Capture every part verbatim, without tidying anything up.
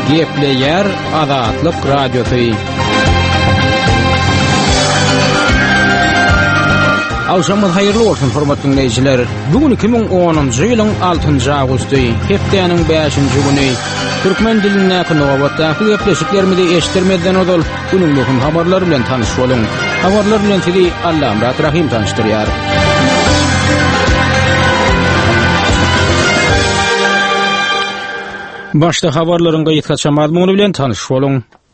Gepleyer Azatlyk Radiosu. Awşamyz haýyrly bolsun hormatly dinleýijiler. Bugün iki bin onuncu ýylyň altynjy awgusty, hepdeniň beşinji güni. Türkmen dilinde Nowatdaky gepleşiklerimizi eşitdirmeden odal günüň möhüm habarlary bilen tanyş boluň. Habarlar bilen sizi Allamrat Rahim tanıştyrýar. Başta habarlaryň gaýtgaça mazmuny bilen tanyş boluň.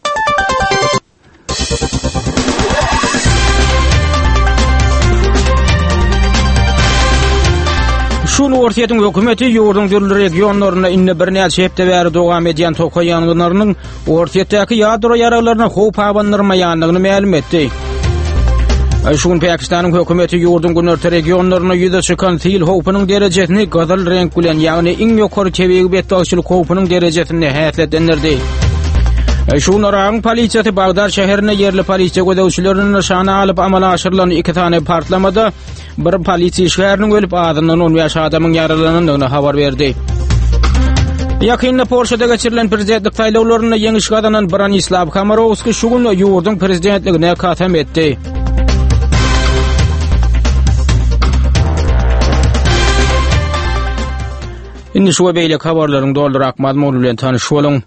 Şunu ortaýatyň hökümeti ýurdun dürli regionlaryna inne bir näçe hepde bäri dowam edýän tokay ýangynlarynyň ortaýatdaky ýadro ýaralaryna howp abandyrmaýanlygyny ma'lum etdi. Şunu Pakistanyň hökümeti ýurdun günörte regionlaryna ýüze çykan til howpynyň derejesini gazyl renk bilen, ýagny iň ýokary tebegi betdaşçylyk howpynyň derejesini häsletlendirdi. Şunaraň polisiýasy Bagdad şäherine yerli polisiýa gödäwçilerini nişana alyp amala aşyrylan iki tane partlamada bir polisiýa şäheriniň ölüp adyndan on ýaş adamyň ýaralanynyny habar berdi. Ýakynda Polşada geçirilen prezidentlik saýlawlaryna ýeňiş gazanan Branislav Komorowski şu gün ýurdun prezidentligine kasam etdi. Indi şu beýle habarlaryň doldurak mazmuny bilen tanyş boluň.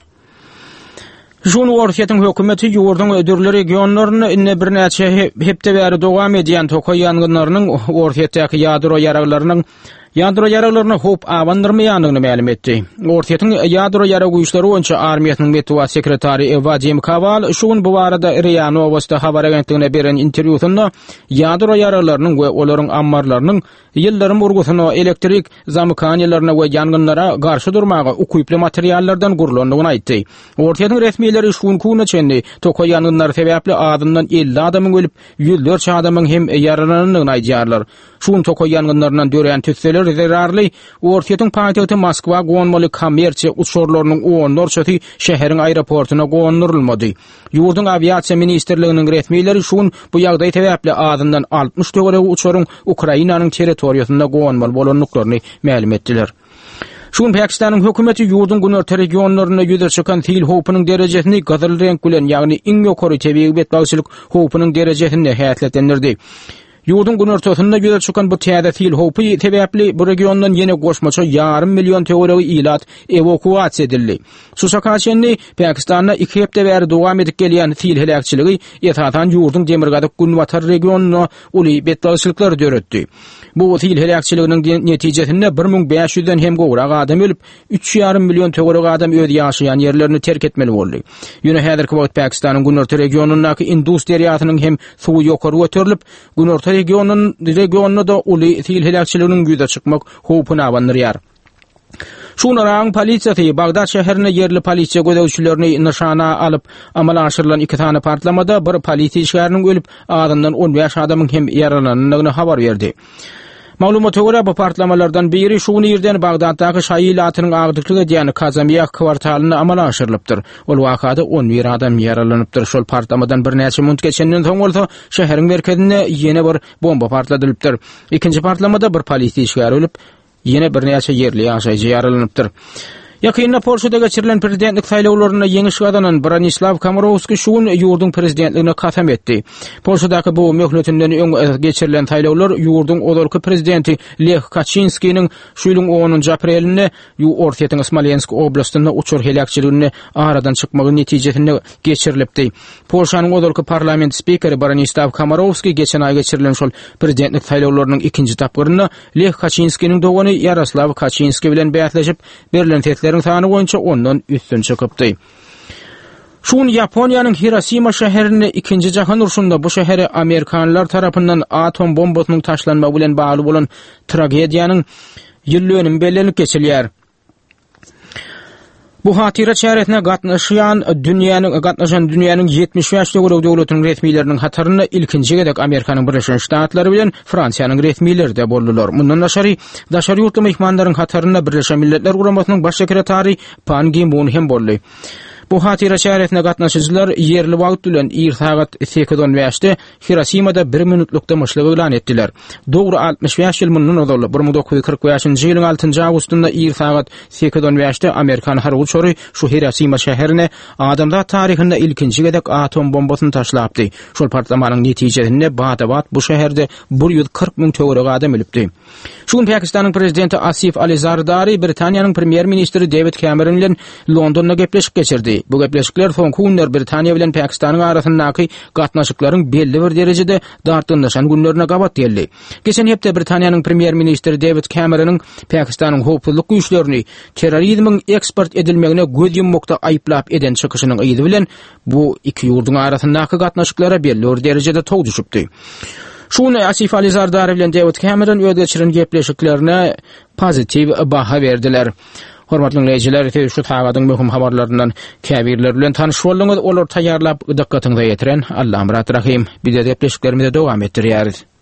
Şunu ortaýatyň hökümeti ýurdun ödürli regionlaryna inne bir näçe hepde bäri dowam edýän tokay ýangynlarynyň ortaýatdaky ýadro ýaraglarynyň ýadro ýaraglaryna howp abandyrmaýanlygyny ma'lum etdi. Ortaýatyň ýadro ýarag güýçleri boýunça armiýasynyň metbuat sekretary Vadim Kaval şuň bu barada Ria Novosti habar agentligine beren interwýusynda ýadro ýaraglarynyň we olaryň ammarlarynyň ýyllarym urgusyna elektrik zamykanyalaryna we ýangynlara garşy durmaga ukuyply materiallardan gurulanyny aýtdy. Ortaýatyň resmiýetleri şuň kuny çenli tokay ýangynlary sebäpli adyndan elli adamyň ölüp ýüzlerçe adamyň hem ýaralanynyny aýdýarlar. Şuň tokay ýangynlarynyň dören tüsseler zerarly ortaýatyň paýtagty Moskwa gonmaly kommersiýa uçurlarynyň onlarçasy şäheriň aeroportuna gonnurulmady. Ýurdun aviasiýa ministrliginiň resmiýetleri şuň bu ýagdaý sebäpli adyndan altmış döwre uçuryň Ukrainanyň territoriýasynda gonmaly bolanlyklaryny ma'lum etdiler. Şuň Pakistanyň hökümeti ýurdun günörte regionlaryna ýüze çykan til howpynyň derejesini gazyl renk bilen, ýagny iň ýokary tebegi betbaşçylyk howpynyň derejesini häsletlendirdi. Ýurdun günörtesinde ýüze çykan bu täze til howpy sebäpli bu regiondan ýene goşmaça ýarym million teoregi ilat evakuasiýa edildi. Susakaçenni Pakistanda iki hepde bäri dowam edip gelýän til helakçyligi ýetatan ýurdun demirgadyk Günwatar regionuna uly betbaşçylyklar döretdi. Bu til helakçylygynyň netijesinde bir miň beş ýüzden hem gowrak adam ölüp üç ýarym million teoregi adam öýde ýaşaýan ýerlerini terk etmeli boldy. Ýöne häzirki wagt Pakistanyň günörte regionundaky industriýatynyň hem suwy ýokary göterilip, günörte regionun regionuna da uly til helakçylygynyň ýüze çykmak howpyny abandyrýar. Şunaraň polisiýasy Bagdad şäherine yerli polisiýa gödäwçilerini nişana alyp amala aşyrylan iki tane partlamada bir polisiýa şäheriniň ölüp adyndan on beş adamyň hem ýaralanynyny habar berdi. Maglumatga görä bu partlamalardan biri şu ýerden Bagdaddaky şaýylatynyň agdyklygy diýen Kazamiýak kwartalyna amala aşyrylypdyr. Ol wakada on bir adam ýaralanypdyr. Şol partlamadan bir näçe minut geçenden soň bolsa şäheriň merkezine ýene bir bomba partladylypdyr. Ikinji partlamada bir polisiýa şäher ölüp, ýene bir näçe ýerli ýaşaýjy ýaralanypdyr. Ýakynda Polşada geçirilen prezidentlik saýlawlaryna ýeňiş gazanan Branislav Komorowski şuň ýurdun prezidentligine kasam etdi. Polşadaky bu möhletinden öň geçirilen saýlawlar ýurdun odalky prezidenti Lech Kaczynskiň şu ýylyň onuncu aprelinde ortaýatyň Smolensk oblastyna uçur helakçylygyny aradan çykmagy netijesinde geçirilipdi. Polşanyň odalky parlament spikeri Branislav Komorowski geçen aý geçirilen şol prezidentlik saýlawlarynyň ikinji tapgyryna Lech Kaczynskiň dogany Yaroslav Kaczynski bilen bäsleşip berilen ýerlerin sany boýunça ondan üstün çykypdy. Şuň Ýaponiýanyň Hiroşima şäherine ikinji jahan uruşunda bu şähere Amerikanlar tarapyndan atom bombasynyň taşlanmagy bilen bagly bolan tragediýanyň ýyllönim bellenip geçilýär. Bu hatira çäretine gatnaşýan dünýäniň gatnaşan dünýäniň ýetmiş beş döwlet döwletiniň resmiýetleriniň hatarynda ilkinji gedek Amerikanyň Birleşen Ştatlary bilen Fransiýanyň resmiýetleri de boldular. Mundan daşary daşary ýurtly mehmanlaryň hatarynda Birleşen Milletler Guramasynyň baş sekretary Pan Ki-moon hem boldy. Bu hatira şäheretine gatnaşyjylar yerli wagt bilen irtagat sekiz on beşte Hiroşimada bir minutluk damaşlyk elan etdiler. Dogry altmış beş ýyl mundan odaly bir ming dokuz yüz kırk beşinji ýylyň altynjy awgustynda irtagat sekiz on beşte Amerikan harby uçary şu Hiroşima şäherine adamda taryhynda ilkinji gedek atom bombasyny taşlapdy. Şol partlamanyň netijesinde bada-bad bu şäherde bir yüz kırk ming töwerek adam ölüpdi. Şuň Pakistanyň prezidenti Asif Ali Zardari Britaniýanyň premier ministri David Cameron bilen Londonda gepleşik geçirdi. Bu gepleşikler soňky günler Britaniýa bilen Pakistanyň arasyndaky gatnaşyklaryň belli bir derejede dartynlaşan günlerine gabat geldi. Geçen hepde Britaniýanyň premier ministri David Cameron'yň Pakistanyň howpsuzlyk güýçlerini terrorizmiň eksport edilmegine göz yummokda aýplap eden çykyşynyň ýyly bilen bu iki ýurduň arasyndaky gatnaşyklara belli bir derejede tog düşüpdi. Şunu Asif Ali Zardari bilen David Cameron öýde geçiren gepleşiklerine pozitiv baha berdiler. Hormatly dinleyijiler, şu tagadyň möhüm habarlaryndan käbirler bilen tanyş boldyňyz, olar taýýarlap dikkatyňize ýetiren Allahym rahim. Bir de gepleşiklerimize dowam etdirýäris.